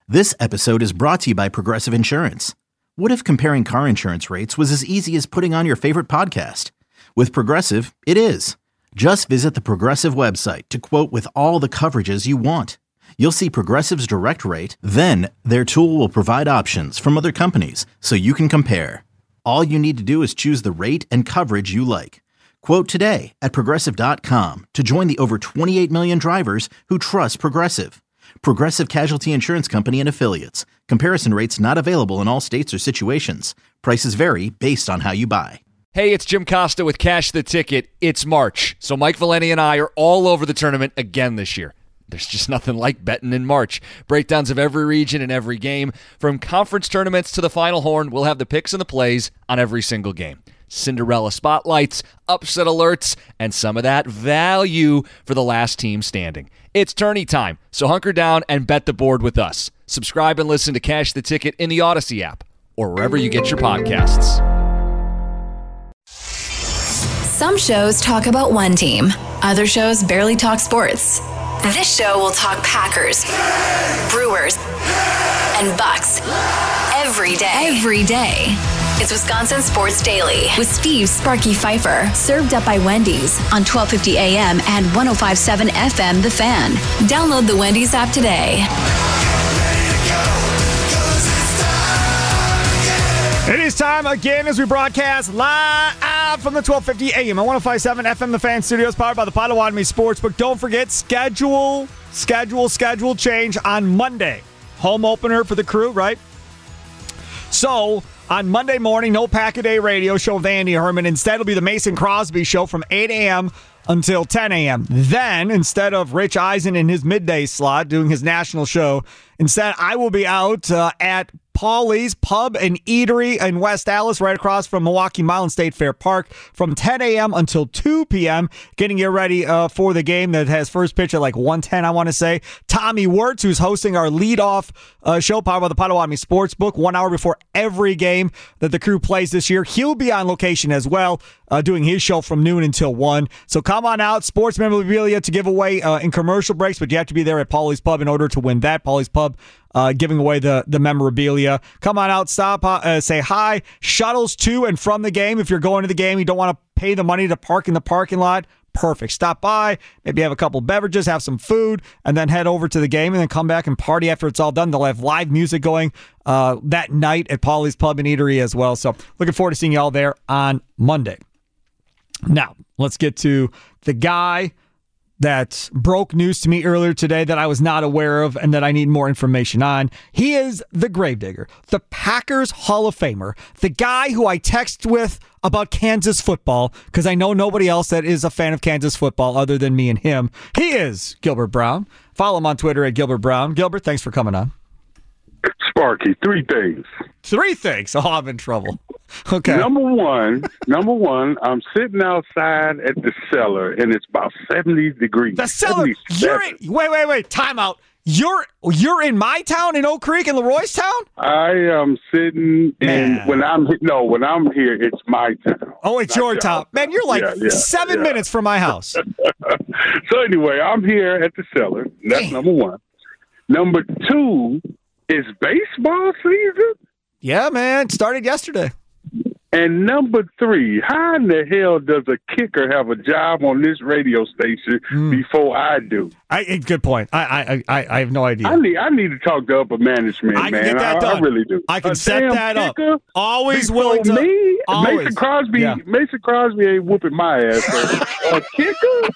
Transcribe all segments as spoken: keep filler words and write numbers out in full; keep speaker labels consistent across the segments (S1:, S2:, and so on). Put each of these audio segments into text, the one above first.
S1: This episode is brought to you by Progressive Insurance. What if comparing car insurance rates was as easy as putting on your favorite podcast? With Progressive, it is. Just visit the Progressive website to quote with all the coverages you want. You'll see Progressive's direct rate, then their tool will provide options from other companies so you can compare. All you need to do is choose the rate and coverage you like. Quote today at progressive dot com to join the over twenty-eight million drivers who trust Progressive. Progressive Casualty Insurance Company and Affiliates. Comparison rates not available in all states or situations. Prices vary based on how you buy.
S2: Hey, it's Jim Costa with Cash the Ticket. It's March, so Mike Valeni and I are all over the tournament again this year. There's just nothing like betting in March. Breakdowns of every region and every game. From conference tournaments to the Final Horn, we'll have the picks and the plays on every single game. Cinderella spotlights, upset alerts, and some of that value for the last team standing. It's tourney time, so hunker down and bet the board with us. Subscribe and listen to Cash the Ticket in the Odyssey app or wherever you get your podcasts.
S3: Some shows talk about one team. Other shows barely talk sports. This show will talk Packers, Brewers, and Bucks every day. Every day. It's Wisconsin Sports Daily with Steve Sparky Pfeiffer, served up by Wendy's on twelve fifty A M and one oh five point seven F M The Fan. Download the Wendy's app today.
S4: It is time again as we broadcast live from the twelve fifty A M and one oh five point seven F M The Fan studios, powered by the Potawatomi Sportsbook. Don't forget, schedule, schedule, schedule change on Monday. Home opener for the Crew, right? So, on Monday morning, no Pack-A-Day radio show with Andy Herman. Instead, it'll be the Mason Crosby show from eight A M until ten A M Then, instead of Rich Eisen in his midday slot doing his national show, instead, I will be out uh, at Paulie's Pub and Eatery in West Allis, right across from Milwaukee Mile and State Fair Park, from ten A M until two P M, getting you ready uh, for the game that has first pitch at like one ten, I want to say. Tommy Wirtz, who's hosting our leadoff uh, show, powered by the Potawatomi Sportsbook, one hour before every game that the Crew plays this year. He'll be on location as well, uh, doing his show from noon until one. So come on out. Sports memorabilia to give away uh, in commercial breaks, but you have to be there at Paulie's Pub in order to win that. Paulie's Pub Uh, giving away the, the memorabilia. Come on out, stop, uh, say hi. Shuttles to and from the game. If you're going to the game, you don't want to pay the money to park in the parking lot. Perfect. Stop by, maybe have a couple beverages, have some food, and then head over to the game and then come back and party after it's all done. They'll have live music going uh, that night at Paulie's Pub and Eatery as well. So looking forward to seeing you all there on Monday. Now, let's get to the guy that broke news to me earlier today that I was not aware of and that I need more information on. He is the Gravedigger, the Packers Hall of Famer, the guy who I text with about Kansas football, because I know nobody else that is a fan of Kansas football other than me and him. He is Gilbert Brown. Follow him on Twitter at Gilbert Brown. Gilbert, thanks for coming on.
S5: Sparky, three things.
S4: Three things? Oh, I'm in trouble. Okay.
S5: Number one, number one, I'm sitting outside at the cellar, and it's about seventy degrees.
S4: The cellar? You're in, wait, wait, wait. Time out. You're you're in my town, in Oak Creek, in Leroy's town?
S5: I am sitting, and
S4: Man.
S5: when I'm no, when I'm here, it's my town.
S4: Oh, it's your town. Man, you're like
S5: yeah, yeah,
S4: seven
S5: yeah.
S4: minutes from my house.
S5: So anyway, I'm here at the cellar. That's
S4: Damn.
S5: number one. Number two is baseball season.
S4: Yeah, man. It started yesterday.
S5: And number three, how in the hell does a kicker have a job on this radio station mm. before I do?
S4: I, good point. I, I I I have no idea.
S5: I need I need to talk to upper management,
S4: I can
S5: man.
S4: get that
S5: I,
S4: done.
S5: I really do.
S4: I can
S5: a
S4: set that
S5: kicker
S4: up. Always willing to.
S5: Me,
S4: always.
S5: Mason Crosby.
S4: Yeah.
S5: Mason Crosby ain't whooping my ass. So a kicker.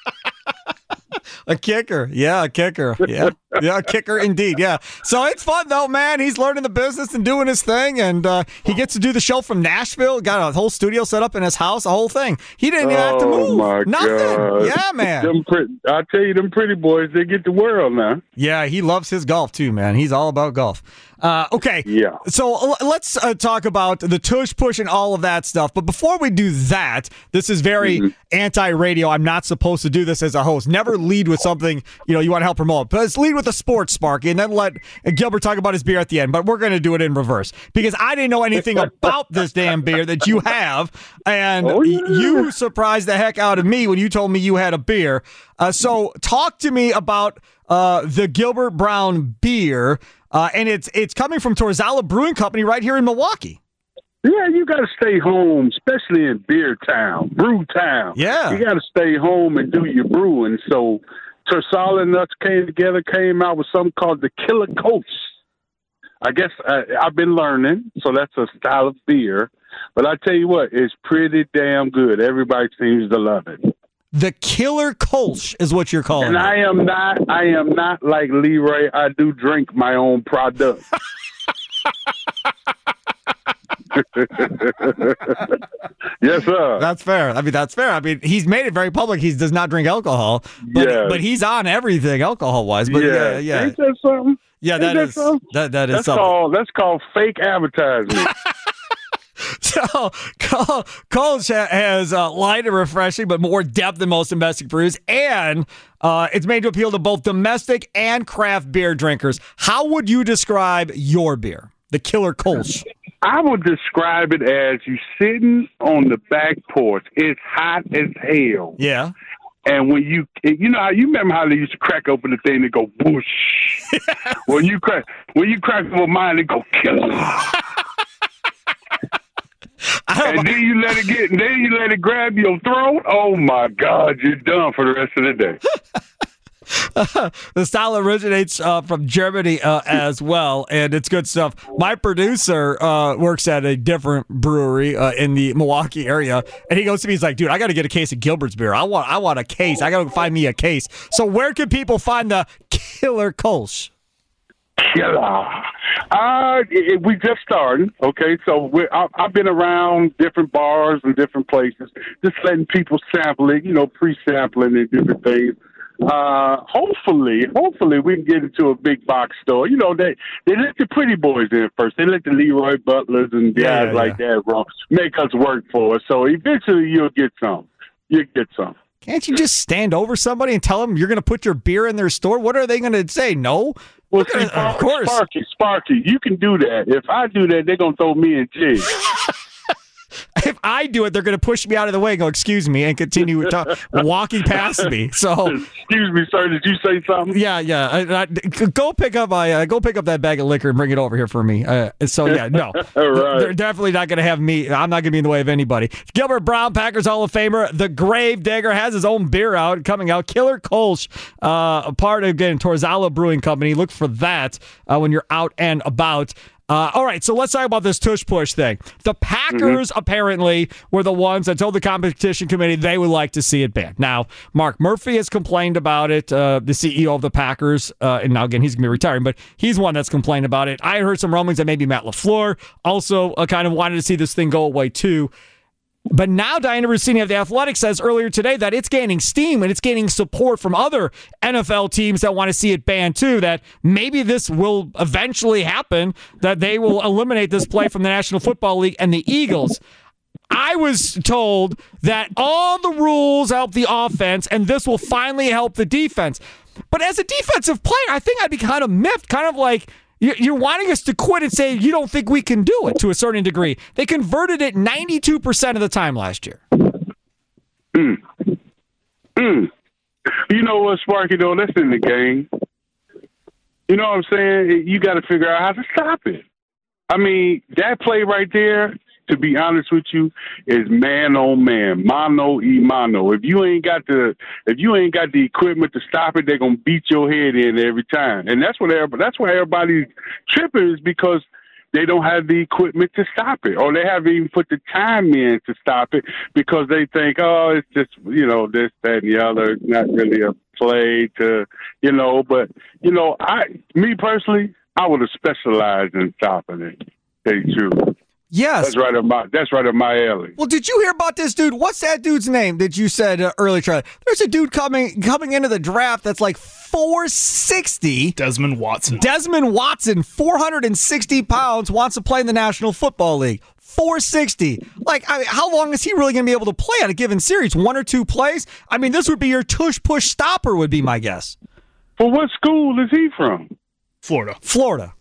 S4: A kicker. Yeah, a kicker. Yeah. Yeah, a kicker indeed. Yeah. So it's fun, though, man. He's learning the business and doing his thing, and uh, he gets to do the show from Nashville. Got a whole studio set up in his house, a whole thing. He didn't even have to move.
S5: Oh, my
S4: Nothing.
S5: God.
S4: Yeah, man.
S5: Them pretty, I tell you, them pretty boys, they get the world now.
S4: Yeah, he loves his golf, too, man. He's all about golf. Uh, okay.
S5: Yeah.
S4: So uh, let's uh, talk about the tush push and all of that stuff. But before we do that, this is very mm-hmm. anti-radio. I'm not supposed to do this as a host. Never lead with something, you know, you want to help promote. But let's lead with a sports Sparky, and then let Gilbert talk about his beer at the end. But we're going to do it in reverse because I didn't know anything about this damn beer that you have. And
S5: oh, yeah.
S4: you surprised the heck out of me when you told me you had a beer. Uh, so talk to me about uh, the Gilbert Brown beer. uh, and it's it's coming from Torzala Brewing Company right here in Milwaukee.
S5: Yeah, you got to stay home, especially in beer town, brew town.
S4: Yeah.
S5: You got to stay home and do your brewing. So Torzala Nuts came together, came out with something called the Killer Coach. I guess uh, I've been learning, so that's a style of beer. But I tell you what, it's pretty damn good. Everybody seems to love it.
S4: The Killer Kolsch is what you're calling
S5: and
S4: it.
S5: I am not. I am not like Leroy. I do drink my own product. Yes, sir.
S4: That's fair. I mean, that's fair. I mean, he's made it very public. He does not drink alcohol, but
S5: Yeah.
S4: but he's on everything alcohol wise. But yeah,
S5: yeah,
S4: yeah,
S5: Ain't that something?
S4: yeah. That
S5: Ain't that
S4: is
S5: something?
S4: that that is
S5: That's
S4: something.
S5: called that's called fake advertising.
S4: So, Col- Kolsch ha- has uh, light and refreshing, but more depth than most domestic brews, and uh, it's made to appeal to both domestic and craft beer drinkers. How would you describe your beer, the Killer Kolsch?
S5: I would describe it as you sitting on the back porch. It's hot as hell.
S4: Yeah.
S5: And when you, you know, how you remember how they used to crack open the thing and go whoosh. Yes. When you crack, when you crack open mine, it go killer. And then you let it get, then you let it grab your throat. Oh my God, you're done for the rest of the day.
S4: Uh, the style originates uh, from Germany uh, as well, and it's good stuff. My producer uh, works at a different brewery uh, in the Milwaukee area, and he goes to me, he's like, dude, I got to get a case of Gilbert's beer. I want I want a case. I got to find me a case. So where can people find the Killer Kolsch?
S5: Killer. Uh, it, we just started. Okay, so we're, I, I've been around different bars and different places, just letting people sample it, you know, pre-sampling and different things. Uh, hopefully, hopefully we can get into a big box store. You know, they they let the pretty boys in first. They let the Leroy Butlers and guys
S4: Yeah, yeah,
S5: like
S4: yeah.
S5: that wrong, make us work for us. So eventually you'll get some. You'll get some.
S4: Can't you just stand over somebody and tell them you're going to put your beer in their store? What are they going to say? No?
S5: Well,
S4: Look
S5: see,
S4: at- of course.
S5: Sparky, Sparky, you can do that. If I do that, they're going to throw me in jail.
S4: If I do it, they're going to push me out of the way and go, excuse me, and continue to- walking past me. So,
S5: Excuse me, sir, did you say something?
S4: yeah, yeah. I, I, go pick up my, uh, go pick up that bag of liquor and bring it over here for me. Uh, so, yeah, no.
S5: All right.
S4: They're definitely not going to have me. I'm not going to be in the way of anybody. Gilbert Brown, Packers Hall of Famer, the Grave Digger, has his own beer out, coming out. Killer Kolsch, uh, a part of, again, Torzala Brewing Company. Look for that uh, when you're out and about. Uh, all right, so let's talk about this tush push thing. The Packers mm-hmm. apparently were the ones that told the competition committee they would like to see it banned. Now, Mark Murphy has complained about it, uh, the C E O of the Packers, uh, and now again he's going to be retiring, but he's one that's complained about it. I heard some rumblings that maybe Matt LaFleur also uh, kind of wanted to see this thing go away too. But now Diana Rossini of The Athletic says earlier today that it's gaining steam and it's gaining support from other N F L teams that want to see it banned too, that maybe this will eventually happen, that they will eliminate this play from the National Football League and the Eagles. I was told that all the rules help the offense and this will finally help the defense. But as a defensive player, I think I'd be kind of miffed, kind of like, you're wanting us to quit and say you don't think we can do it to a certain degree. They converted it ninety-two percent of the time last year.
S5: Mm. Mm. You know what, Sparky, though? That's in the game. You know what I'm saying? You got to figure out how to stop it. I mean, that play right there, to be honest with you, is man on man, mano y mano. If you ain't got the if you ain't got the equipment to stop it, they're gonna beat your head in every time. And that's what everybody, that's why everybody's tripping, is because they don't have the equipment to stop it, or they haven't even put the time in to stop it because they think, oh, it's just, you know, this, that, and the other. It's not really a play to, you know. But you know, I, me personally, I would have specialized in stopping it. Tell you the truth.
S4: Yes.
S5: That's right up my, that's right up my alley.
S4: Well, did you hear about this dude? What's that dude's name that you said uh, earlier, Charlie? There's a dude coming coming into the draft that's like four sixty.
S6: Desmond Watson.
S4: Desmond Watson, four hundred sixty pounds, wants to play in the National Football League. four sixty. Like, I mean, how long is he really going to be able to play on a given series? One or two plays? I mean, this would be your tush-push stopper, would be my guess.
S5: Well, what school is he from?
S6: Florida.
S4: Florida.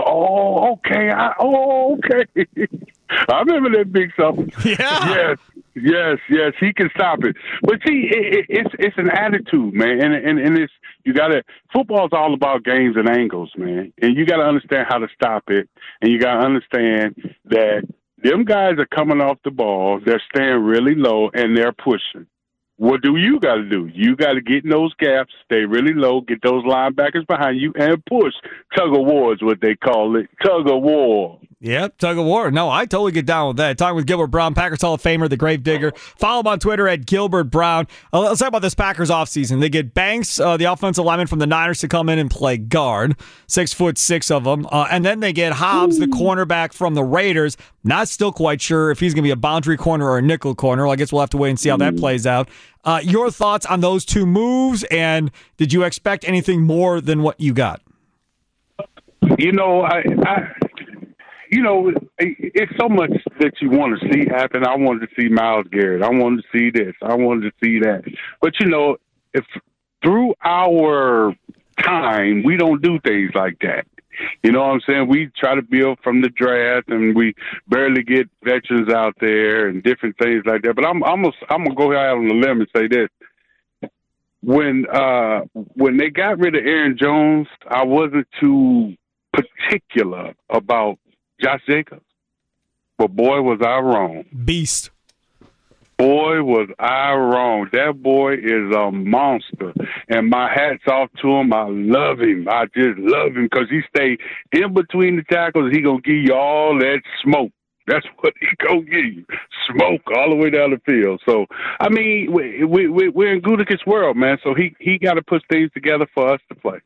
S5: Oh, okay. I, oh, okay. I remember that big something.
S4: Yeah.
S5: Yes. Yes, yes, he can stop it. But see, it, it, it's it's an attitude, man, and and and it's you got to. Football's all about games and angles, man, and you got to understand how to stop it, and you got to understand that them guys are coming off the ball, they're staying really low, and they're pushing. What do you got to do? You got to get in those gaps, stay really low, get those linebackers behind you, and push. Tug of war is what they call it. Tug of war.
S4: Yep, tug of war. No, I totally get down with that. Talking with Gilbert Brown, Packers Hall of Famer, the Gravedigger. Follow him on Twitter at Gilbert Brown. Uh, let's talk about this Packers offseason. They get Banks, uh, the offensive lineman from the Niners, to come in and play guard. Six foot six of them. Uh, and then they get Hobbs, the cornerback from the Raiders. Not still quite sure if he's going to be a boundary corner or a nickel corner. Well, I guess we'll have to wait and see how that plays out. Uh, your thoughts on those two moves, and did you expect anything more than what you got?
S5: You know, I, I you know, it's so much that you want to see happen. I wanted to see Myles Garrett. I wanted to see this. I wanted to see that. But, you know, if through our time, we don't do things like that. You know what I'm saying? We try to build from the draft, and we barely get veterans out there and different things like that. But I'm almost I'm gonna go out on a limb and say this: when uh, when they got rid of Aaron Jones, I wasn't too particular about Josh Jacobs, but boy, was I wrong.
S4: Beast.
S5: Boy, was I wrong. That boy is a monster. And my hat's off to him. I love him. I just love him because he stay in between the tackles. He going to give you all that smoke. That's what he going to give you. Smoke all the way down the field. So, I mean, we, we, we, we're in Gutekunst's world, man. So he, he got to put things together for us to play.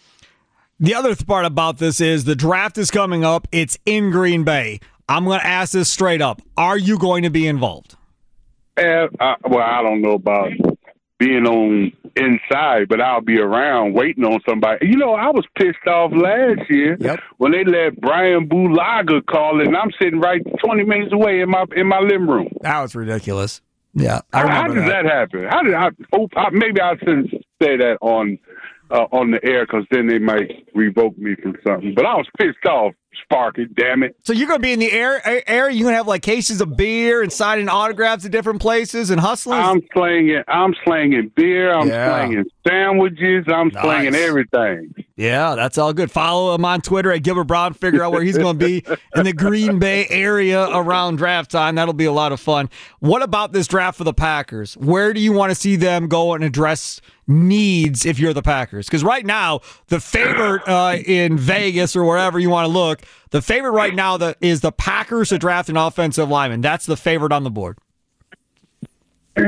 S4: The other part about this is the draft is coming up. It's in Green Bay. I'm going to ask this straight up. Are you going to be involved?
S5: Uh, I, well, I don't know about being on inside, but I'll be around waiting on somebody. You know, I was pissed off last year
S4: yep.
S5: when they let Brian Bulaga call it, and I'm sitting right twenty minutes away in my in my living room.
S4: That was ridiculous. Yeah, I
S5: how, how did that. that happen? How did I? Oh, I maybe I shouldn't say that on uh, on the air because then they might revoke me from something. But I was pissed off. Sparky, damn it.
S4: So you're going to be in the air, area? You're going to have like cases of beer and signing autographs at different places and hustling?
S5: I'm slanging, I'm slanging beer. I'm
S4: yeah.
S5: slanging sandwiches. I'm nice. slanging everything.
S4: Yeah, that's all good. Follow him on Twitter at Gilbert Brown. Figure out where he's going to be in the Green Bay area around draft time. That'll be a lot of fun. What about this draft for the Packers? Where do you want to see them go and address needs if you're the Packers? Because right now, the favorite uh, in Vegas or wherever you want to look, the favorite right now that is the Packers to draft an offensive lineman. That's the favorite on the board.
S5: Uh,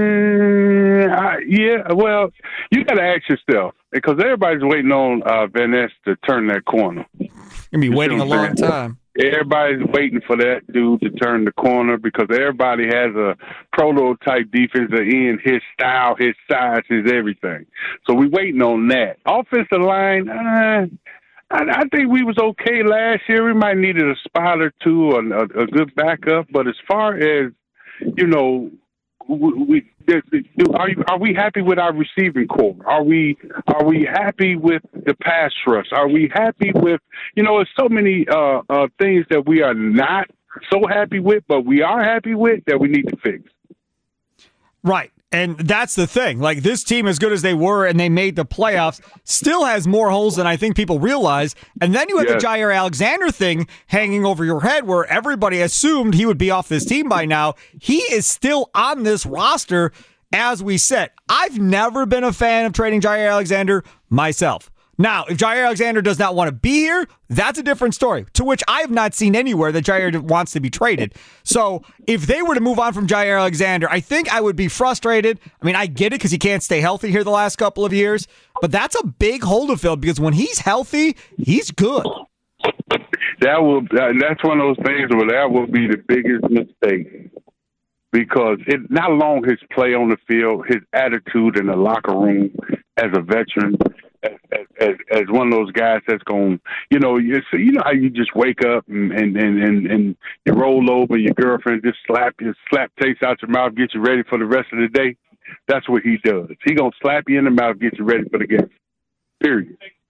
S5: uh, yeah, well, you got to ask yourself because everybody's waiting on uh, Van Ness to turn that corner.
S4: You're gonna be waiting a long time.
S5: Everybody's waiting for that dude to turn the corner because everybody has a prototype defensive end, his style, his size, his everything. So we're waiting on that. Offensive line, uh, I, I think we was okay last year. We might needed a spot or two, or a, a good backup. But as far as, you know, we, we are, you, are we happy with our receiving core? Are we are we happy with the pass rush? Are we happy with, you know, there's so many uh, uh, things that we are not so happy with, but we are happy with that we need to fix.
S4: Right. And that's the thing. Like, this team, as good as they were and they made the playoffs, still has more holes than I think people realize. And then you have yes. the Jaire Alexander thing hanging over your head where everybody assumed he would be off this team by now. He is still on this roster, as we said. I've never been a fan of trading Jaire Alexander myself. Now, if Jaire Alexander does not want to be here, that's a different story, to which I have not seen anywhere that Jaire wants to be traded. So if they were to move on from Jaire Alexander, I think I would be frustrated. I mean, I get it because he can't stay healthy here the last couple of years, but that's a big hole to fill because when he's healthy, he's good.
S5: That will. That's one of those things where that will be the biggest mistake because it not alone his play on the field, his attitude in the locker room as a veteran. As, as as one of those guys that's going, you know, you you know how you just wake up and and, and, and and you roll over, your girlfriend just slap you, slap taste out your mouth, get you ready for the rest of the day. That's what he does. He gonna slap you in the mouth, get you ready for the game. Period.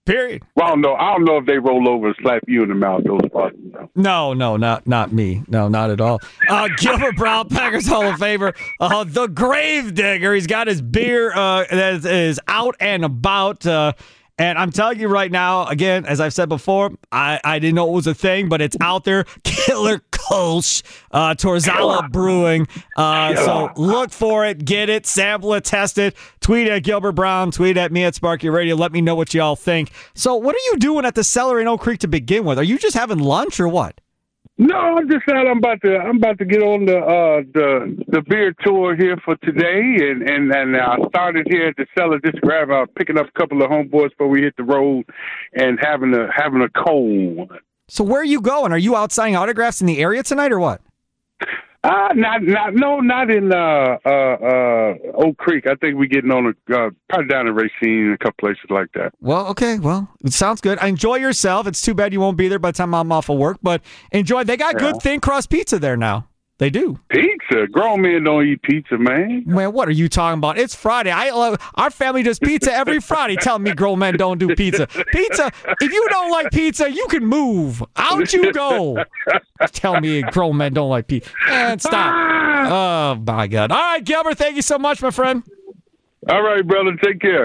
S4: Period.
S5: Well, I don't know. I don't know if they roll over and slap you in the mouth. Those spots.
S4: No, no, not not me. No, not at all. Uh, Gilbert Brown, Packers Hall of Famer, uh, the Grave Digger. He's got his beer uh, that is out and about. Uh, And I'm telling you right now, again, as I've said before, I, I didn't know it was a thing, but it's out there. Killer Kolsch, uh, Torzala Brewing. Uh, so look for it, get it, sample it, test it. Tweet at Gilbert Brown, tweet at me at Sparky Radio. Let me know what y'all think. So what are you doing at the cellar in Oak Creek to begin with? Are you just having lunch or what?
S5: No, I'm just saying I'm about to I'm about to get on the uh, the the beer tour here for today, and and and I started here at the cellar just grab out picking up a couple of homeboys before we hit the road, and having a having a cold one.
S4: So where are you going? Are you out signing autographs in the area tonight or what?
S5: Uh, not, not, no, not in uh, uh, uh, Oak Creek. I think we're getting on a uh, probably down in Racine and a couple places like that.
S4: Well, okay, well, it sounds good. Enjoy yourself. It's too bad you won't be there by the time I'm off of work, but enjoy. They got
S5: Yeah.
S4: good thin crust pizza there now. They do.
S5: Pizza, grown men don't eat pizza, man.
S4: Man, what are you talking about? It's Friday. I love, our family does pizza every Friday. Telling me grown men don't do pizza. Pizza. If you don't like pizza, you can move. Out you go. Tell me grown men don't like pizza. Man, stop. Oh my God. All right, Gilbert. Thank you so much, my friend.
S5: All right, brother. Take care.